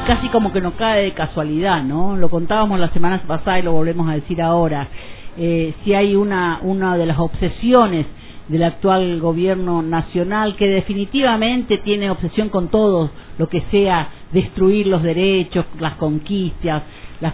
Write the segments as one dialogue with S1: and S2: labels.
S1: casi como que nos cae de casualidad, ¿no? Lo contábamos la semana pasada y lo volvemos a decir ahora. Si hay una de las obsesiones del actual gobierno nacional, que definitivamente tiene obsesión con todo lo que sea destruir los derechos, las conquistas,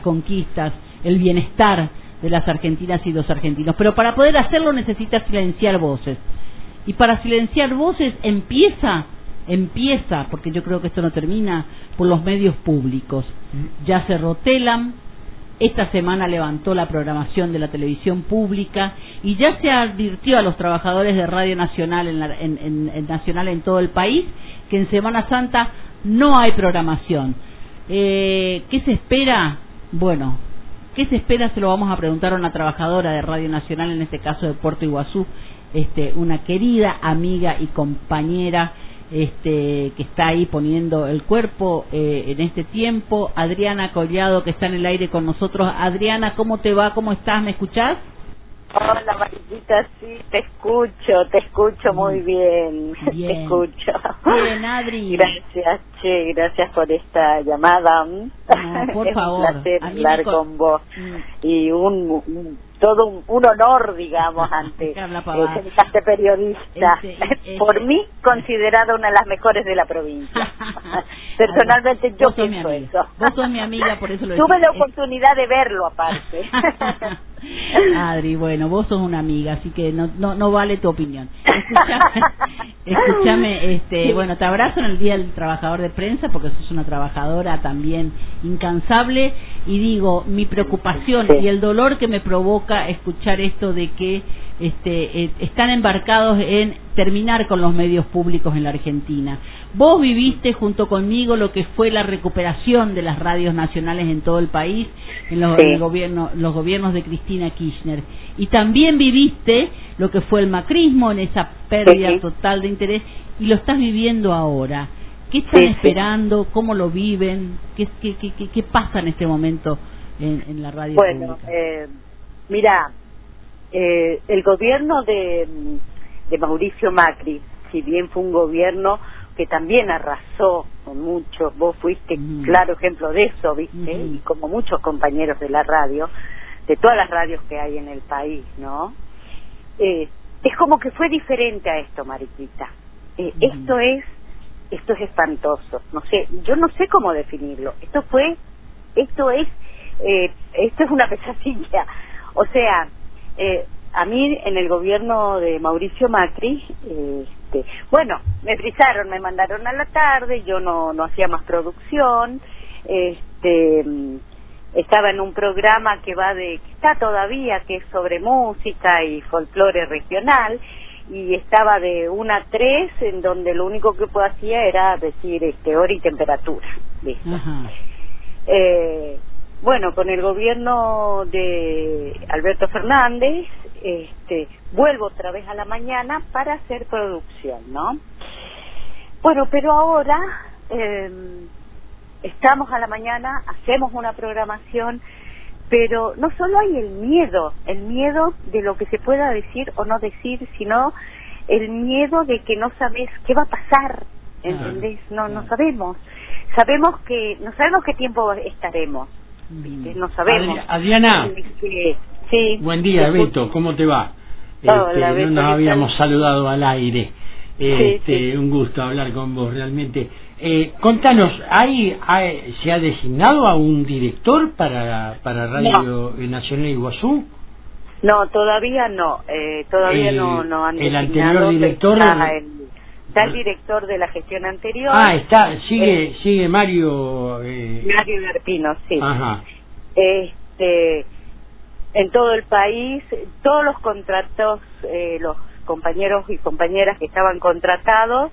S1: el bienestar de las argentinas y los argentinos, pero para poder hacerlo necesita silenciar voces, y para silenciar voces empieza, porque yo creo que esto no termina, por los medios públicos. Ya cerró Telam, esta semana levantó la programación de la televisión pública y ya se advirtió a los trabajadores de Radio Nacional Nacional en todo el país que en Semana Santa no hay programación. ¿Qué se espera? Bueno, ¿qué se espera? Se lo vamos a preguntar a una trabajadora de Radio Nacional, en este caso de Puerto Iguazú, una querida amiga y compañera que está ahí poniendo el cuerpo en este tiempo, Adriana Collado, que está en el aire con nosotros. Adriana, ¿cómo te va? ¿Cómo estás? ¿Me escuchás?
S2: Hola, Mariquita, sí, te escucho muy bien. Te escucho.
S1: Bien, Adri.
S2: Gracias, gracias por esta llamada.
S1: No, por favor.
S2: Es un placer hablar con vos. Y todo un honor, digamos, ante este periodista. Por mí, considerada una de las mejores de la provincia. Personalmente, yo pienso eso.
S1: Vos sos mi amiga, por eso lo digo.
S2: Tuve la oportunidad de verlo, aparte.
S1: Adri, bueno, vos sos una amiga, así que no vale tu opinión. Escúchame, bueno, te abrazo en el Día del Trabajador de Prensa, porque sos una trabajadora también incansable, y digo, mi preocupación y el dolor que me provoca escuchar esto de que están embarcados en terminar con los medios públicos en la Argentina. Vos viviste junto conmigo lo que fue la recuperación de las radios nacionales en todo el país, en los gobiernos de Cristina Kirchner, y también viviste lo que fue el macrismo, en esa pérdida total de interés, y lo estás viviendo ahora. ¿Qué están esperando? ¿Cómo lo viven? ¿Qué pasa en este momento en la radio pública?
S2: Mira, el gobierno de Mauricio Macri, si bien fue un gobierno que también arrasó con mucho, vos fuiste claro ejemplo de eso, ¿viste? Y como muchos compañeros de la radio, de todas las radios que hay en el país, ¿no? Es como que fue diferente a esto, Mariquita. Esto es espantoso. No sé, yo no sé cómo definirlo. Esto es una pesadilla. O sea, a mí en el gobierno de Mauricio Macri, bueno, me frisaron, me mandaron a la tarde, yo no hacía más producción, estaba en un programa que está todavía, que es sobre música y folclore regional, y estaba de 1 a 3, en donde lo único que hacía era decir hora y temperatura, ¿viste? Bueno, con el gobierno de Alberto Fernández, vuelvo otra vez a la mañana para hacer producción, ¿no? Bueno, pero ahora estamos a la mañana, hacemos una programación, pero no solo hay el miedo de lo que se pueda decir o no decir, sino el miedo de que no sabes qué va a pasar, ¿entendés? No sabemos. No sabemos qué tiempo estaremos. No sabemos.
S3: Adriana,
S2: sí,
S3: buen día, Beto, ¿cómo te va?
S2: Hola, Beto,
S3: no nos habíamos saludado al aire.
S2: Sí.
S3: Un gusto hablar con vos, realmente. Contanos, ¿se ha designado a un director para Radio Nacional Iguazú?
S2: No, todavía no. Todavía no han designado.
S3: ¿El anterior director?
S2: Está el director de la gestión anterior.
S3: Sigue Mario.
S2: Mario Garpino, sí.
S3: Ajá.
S2: En todo el país, todos los contratos, los compañeros y compañeras que estaban contratados,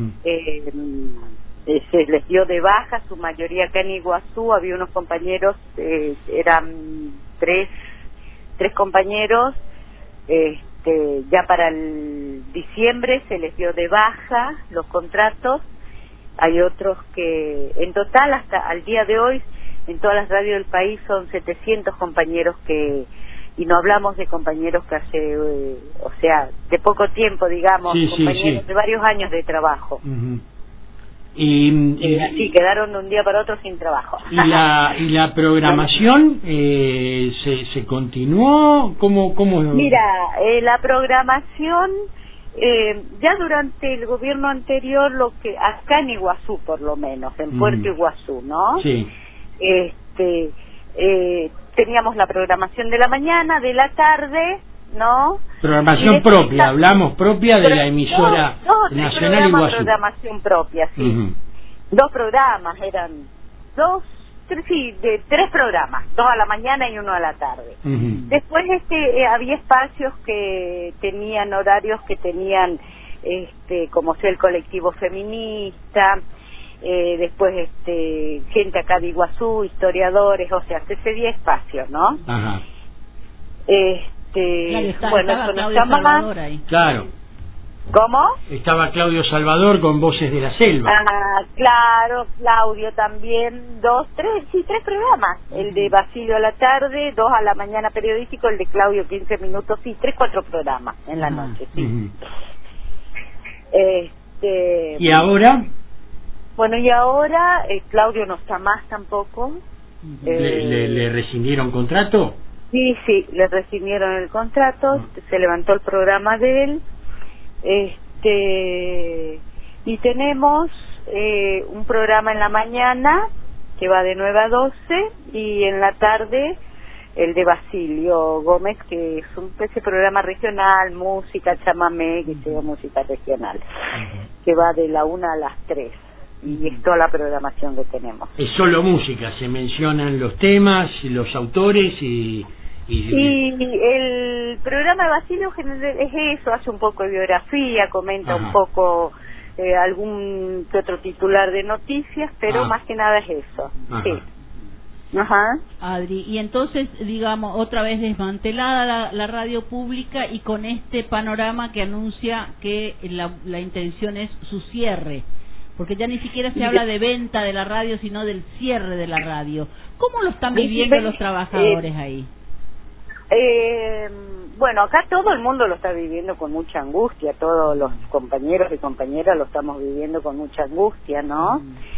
S2: se les dio de baja, su mayoría acá en Iguazú. Había unos compañeros, eran tres compañeros, ya para el diciembre se les dio de baja los contratos. Hay otros que, en total, hasta al día de hoy, en todas las radios del país son 700 compañeros y no hablamos de compañeros que hace, o sea, de poco tiempo, digamos, compañeros de varios años de trabajo.
S3: Y
S2: así quedaron de un día para otro sin trabajo.
S3: ¿Y la programación se continuó? ¿Cómo?
S2: Mira, la programación, ya durante el gobierno anterior, lo que acá en Iguazú, por lo menos, en Puerto Iguazú, ¿no?
S3: Sí.
S2: Teníamos la programación de la mañana, de la tarde, ¿no?
S3: Programación propia, hablamos propia de la emisora nacional Iguazú.
S2: Programación propia, sí. 2 programas, eran 3 programas, 2 a la mañana y 1 a la tarde. Después había espacios que tenían horarios que tenían, como sea el colectivo feminista, después gente acá de Iguazú, historiadores, o sea, se cedía espacio, ¿no?
S3: Ajá.
S1: Bueno, eso nos llama.
S3: Claro.
S2: ¿Cómo?
S3: Estaba Claudio Salvador con Voces de la Selva.
S2: Ah, claro, Claudio también, 3 programas. El de Basilio a la tarde, 2 a la mañana periodístico, el de Claudio 15 minutos, sí, 4 programas en la noche, sí.
S3: ¿Y ahora?
S2: Bueno, y ahora Claudio no está más tampoco.
S3: ¿Le rescindieron contrato?
S2: Sí, le rescindieron el contrato, se levantó el programa de él. Y tenemos un programa en la mañana que va de 9 a 12 y en la tarde el de Basilio Gómez, que es ese programa regional, música, chamamé, que sea música regional, que va de la 1 a las 3 y es toda la programación que tenemos.
S3: Es solo música, se mencionan los temas, los autores y
S2: el programa de Basilio es eso, hace un poco de biografía, comenta un poco algún que otro titular de noticias, pero más que nada es eso. Sí.
S1: Adri, y entonces, digamos, otra vez desmantelada la radio pública y con este panorama que anuncia que la intención es su cierre, porque ya ni siquiera se habla de venta de la radio, sino del cierre de la radio. ¿Cómo lo están viviendo los trabajadores ahí?
S2: Bueno, acá todo el mundo lo está viviendo con mucha angustia, todos los compañeros y compañeras lo estamos viviendo con mucha angustia, ¿no?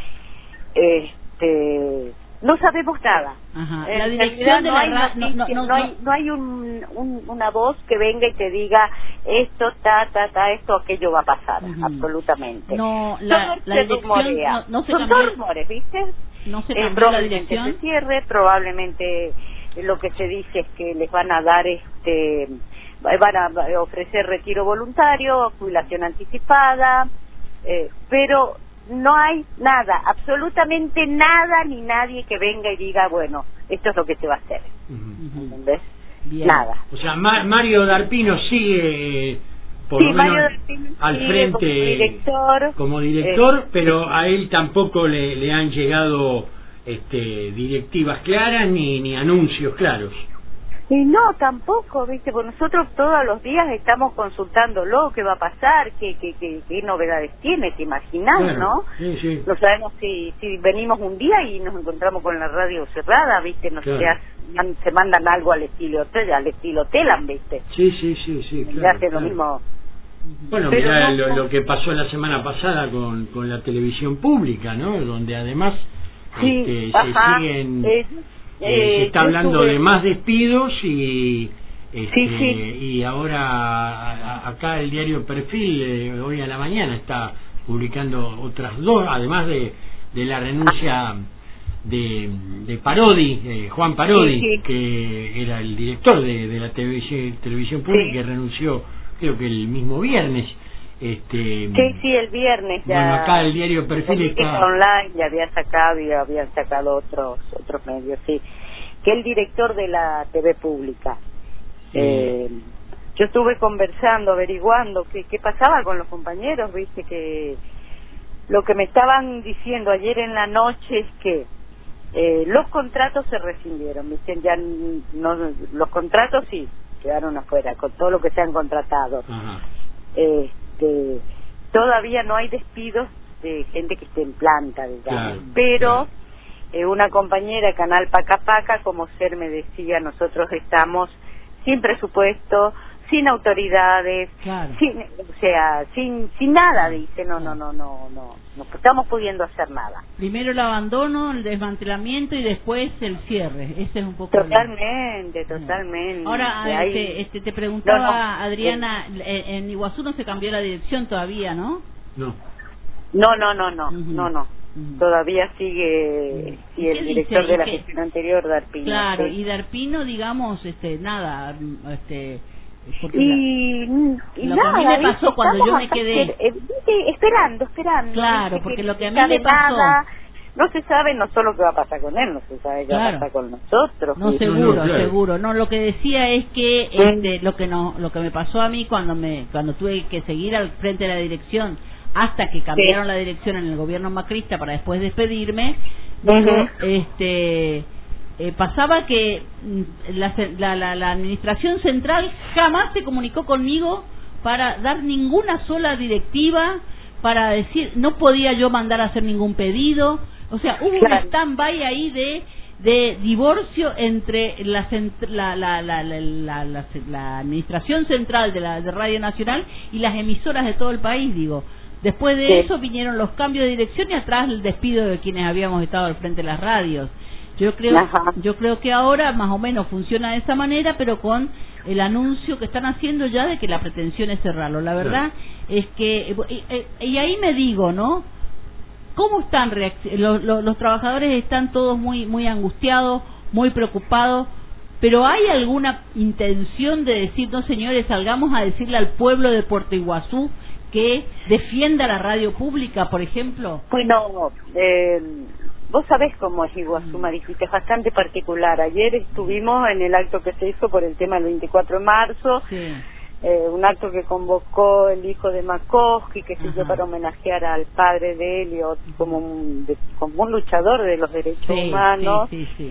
S2: No sabemos nada.
S1: La dirección de la radio
S2: no hay una voz que venga y te diga esto, esto, aquello va a pasar, absolutamente.
S1: No, la dirección no se
S2: son todos rumores, ¿viste?
S1: No se cambió la dirección.
S2: Se cierre, probablemente lo que se dice es que les van a dar van a ofrecer retiro voluntario, jubilación anticipada, pero no hay nada, absolutamente nada, ni nadie que venga y diga, bueno, esto es lo que se va a hacer. ¿Entendés?
S1: Bien.
S2: Nada.
S3: O sea, Mario Darpino sigue por lo menos al frente como director, pero a él tampoco le han llegado directivas claras ni anuncios claros.
S2: Y no, tampoco, ¿viste? Pues nosotros todos los días estamos consultándolo, qué va a pasar, qué novedades tiene, te imaginas, bueno, ¿no?
S3: Sí.
S2: No sabemos si venimos un día y nos encontramos con la radio cerrada, ¿viste? Se mandan algo al estilo Telam, ¿viste?
S3: Sí. Claro,
S2: hace lo mismo.
S3: Bueno, mirá lo que pasó la semana pasada con la televisión pública, ¿no? Donde además se siguen... se está hablando de más despidos y ahora acá el diario Perfil hoy a la mañana está publicando otras 2, además de la renuncia de Parodi, Juan Parodi, que era el director de la televisión pública, que renunció creo que el mismo viernes.
S2: El viernes ya.
S3: Bueno, acá el diario Perfil está
S2: online, ya habían sacado otros medios, sí. Que el director de la TV pública. Yo estuve conversando, averiguando qué pasaba con los compañeros, viste, que lo que me estaban diciendo ayer en la noche es que los contratos se rescindieron, viste, ya no, los contratos sí quedaron afuera con todo lo que se han contratado. Todavía no hay despidos de gente que esté en planta, digamos, pero una compañera Canal Paca Paca, como Ser me decía, nosotros estamos sin presupuesto, sin autoridades,
S1: claro.
S2: sin nada, dice, no estamos pudiendo hacer nada.
S1: Primero el abandono, el desmantelamiento y después el cierre. Ese es un poco
S2: totalmente.
S1: Ahora te preguntaba, Adriana, en Iguazú no se cambió la dirección todavía, ¿no?
S2: No. Todavía sigue el director de la gestión anterior, Darpino.
S1: Claro,
S2: sí.
S1: Y Darpino, digamos, nada,
S2: y
S1: lo que a mí me pasó cuando yo me quedé
S2: esperando.
S1: Claro, porque lo que a mí me pasó,
S2: no se sabe no solo qué va a pasar con él, no se sabe qué va a pasar con nosotros.
S1: No, seguro. No, lo que decía es que lo que me pasó a mí cuando tuve que seguir al frente de la dirección hasta que cambiaron la dirección en el gobierno macrista para después despedirme, pasaba que la administración central jamás se comunicó conmigo para dar ninguna sola directiva, para decir, no podía yo mandar a hacer ningún pedido, o sea, hubo un stand-by ahí de divorcio entre la administración central de Radio Nacional y las emisoras de todo el país, digo. Después de eso vinieron los cambios de dirección y atrás el despido de quienes habíamos estado al frente de las radios. Yo creo que ahora más o menos funciona de esa manera, pero con el anuncio que están haciendo ya de que la pretensión es cerrarlo. La verdad es que y ahí me digo, ¿no? ¿Cómo están los trabajadores? Están todos muy angustiados, muy preocupados, pero ¿hay alguna intención de decir, no señores, salgamos a decirle al pueblo de Puerto Iguazú que defienda la radio pública, por ejemplo?
S2: Bueno, vos sabés cómo es Iguazú, Marijita, es bastante particular. Ayer estuvimos en el acto que se hizo por el tema del 24 de marzo, un acto que convocó el hijo de Makoski, que se hizo para homenajear al padre de él y como un luchador de los derechos humanos.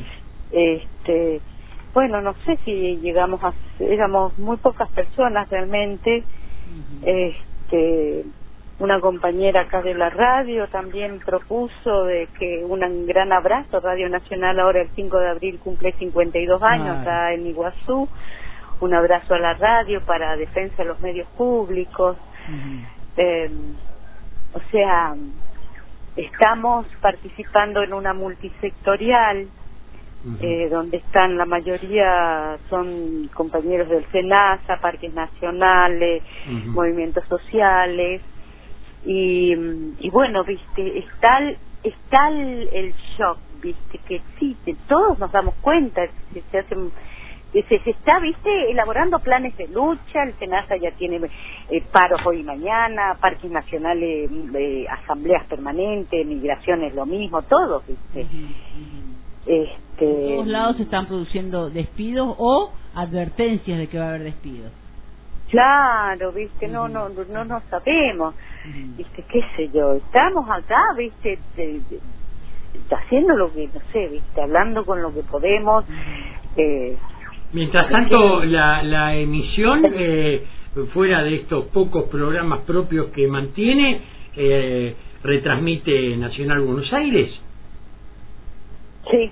S2: Bueno, no sé si éramos muy pocas personas realmente. Una compañera acá de la radio también propuso de que un gran abrazo. Radio Nacional ahora el 5 de abril cumple 52 años acá en Iguazú. Un abrazo a la radio para defensa de los medios públicos. O sea, estamos participando en una multisectorial donde están la mayoría son compañeros del SENASA, parques nacionales, movimientos sociales y bueno, viste, está el shock, viste, que existe, todos nos damos cuenta, se está, viste, elaborando planes de lucha. El SENASA ya tiene paros hoy y mañana, parques nacionales, asambleas permanentes, migraciones lo mismo, todos, viste. En
S1: todos lados se están produciendo despidos o advertencias de que va a haber despidos.
S2: Claro, viste, no sabemos, viste, qué sé yo, estamos acá, viste, haciendo lo que, no sé, viste, hablando con lo que podemos.
S3: Mientras tanto, la emisión, fuera de estos pocos programas propios que mantiene, retransmite Nacional Buenos Aires.
S2: Sí.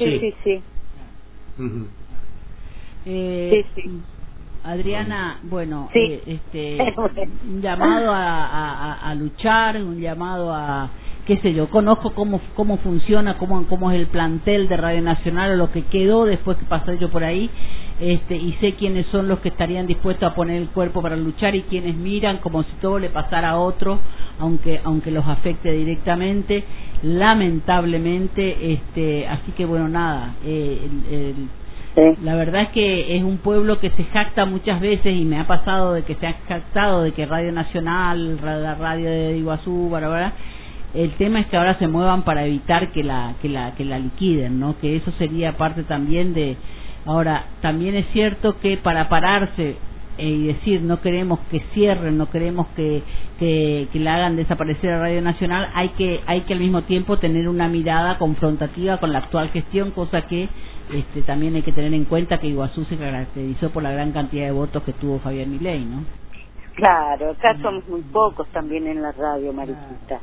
S1: Adriana, bueno, un llamado a luchar, un llamado a, qué sé yo, conozco cómo funciona, cómo es el plantel de Radio Nacional, o lo que quedó después que pasé yo por ahí, y sé quiénes son los que estarían dispuestos a poner el cuerpo para luchar y quienes miran como si todo le pasara a otro, aunque los afecte directamente, lamentablemente. Así que bueno, nada, la verdad es que es un pueblo que se jacta muchas veces, y me ha pasado de que se ha jactado de que Radio Nacional, la radio de Iguazú, el tema es que ahora se muevan para evitar que la liquiden, ¿no? Que eso sería parte también de. Ahora, también es cierto que para pararse y decir no queremos que cierren, no queremos que la hagan desaparecer a Radio Nacional, hay que al mismo tiempo tener una mirada confrontativa con la actual gestión, cosa que también hay que tener en cuenta que Iguazú se caracterizó por la gran cantidad de votos que tuvo Javier Milei, ¿no?
S2: Claro, acá somos muy pocos también en la radio, Mariquita.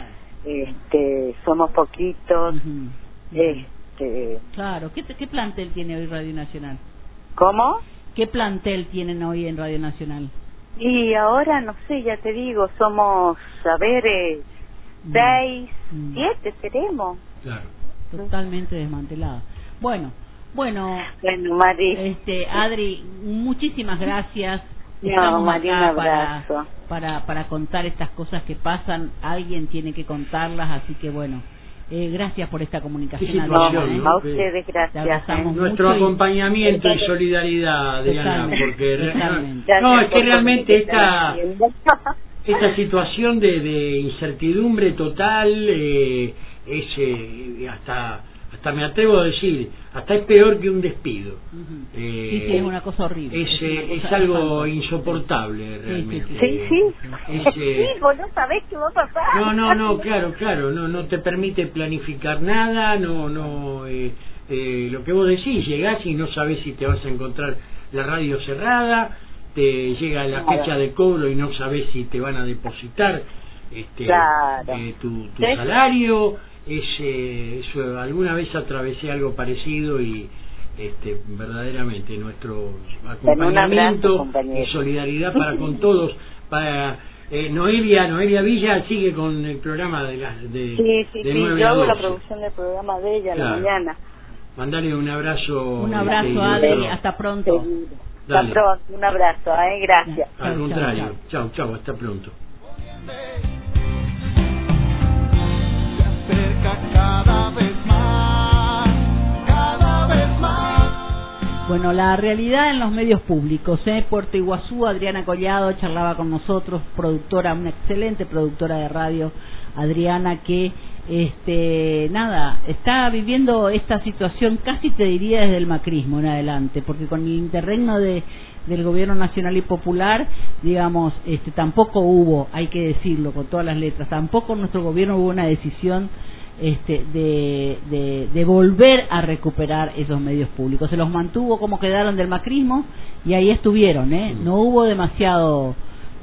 S2: Somos poquitos.
S1: Claro, ¿qué plantel tiene hoy Radio Nacional?
S2: ¿Cómo?
S1: ¿Qué plantel tienen hoy en Radio Nacional?
S2: Y ahora, no sé, ya te digo, somos, 6, 7 seremos.
S3: Claro.
S1: Totalmente desmantelada. Bueno,
S2: Mari.
S1: Adri, muchísimas gracias.
S2: No,
S1: Estamos
S2: Mari, un
S1: acá
S2: abrazo.
S1: para contar estas cosas que pasan. Alguien tiene que contarlas, así que bueno, gracias por esta comunicación.
S3: Sí,
S2: No, a ustedes gracias.
S3: Nuestro acompañamiento y solidaridad, Adriana, porque es que realmente esta situación de incertidumbre total es hasta me atrevo a decir, hasta es peor que un despido.
S1: Sí, es una cosa horrible.
S3: Es algo insoportable realmente.
S2: Sí, vos no sabés qué va a pasar.
S3: No, claro, no te permite planificar nada, lo que vos decís, llegás y no sabés si te vas a encontrar la radio cerrada, te llega la fecha de cobro y no sabés si te van a depositar tu salario. Eso, alguna vez atravesé algo parecido y verdaderamente nuestro acompañamiento y solidaridad para con todos. Para Noelia Villa sigue con el programa de 9
S2: yo
S3: a
S2: hago
S3: 12.
S2: la producción del programa de ella,
S3: claro.
S2: La mañana.
S3: Mandale un abrazo.
S1: Adri, hasta pronto.
S2: Hasta pronto, un abrazo, gracias.
S3: Al contrario, chau, hasta pronto.
S4: Cada vez más.
S1: Bueno, la realidad en los medios públicos, Puerto Iguazú, Adriana Collado charlaba con nosotros, una excelente productora de radio, Adriana, que está viviendo esta situación, casi te diría desde el macrismo en adelante, porque con el interregno del gobierno nacional y popular, digamos, tampoco hubo, hay que decirlo con todas las letras, tampoco en nuestro gobierno hubo una decisión de volver a recuperar esos medios públicos. Se los mantuvo como quedaron del macrismo y ahí estuvieron, no hubo demasiado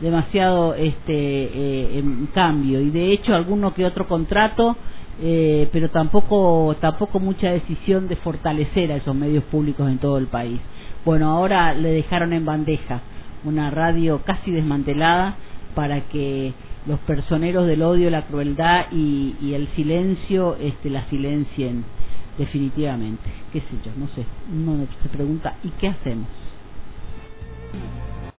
S1: cambio, y de hecho alguno que otro contrato, pero tampoco mucha decisión de fortalecer a esos medios públicos en todo el país. Bueno, ahora le dejaron en bandeja una radio casi desmantelada para que los personeros del odio, la crueldad y el silencio la silencien definitivamente. Qué sé yo, no sé, uno se pregunta, ¿y qué hacemos?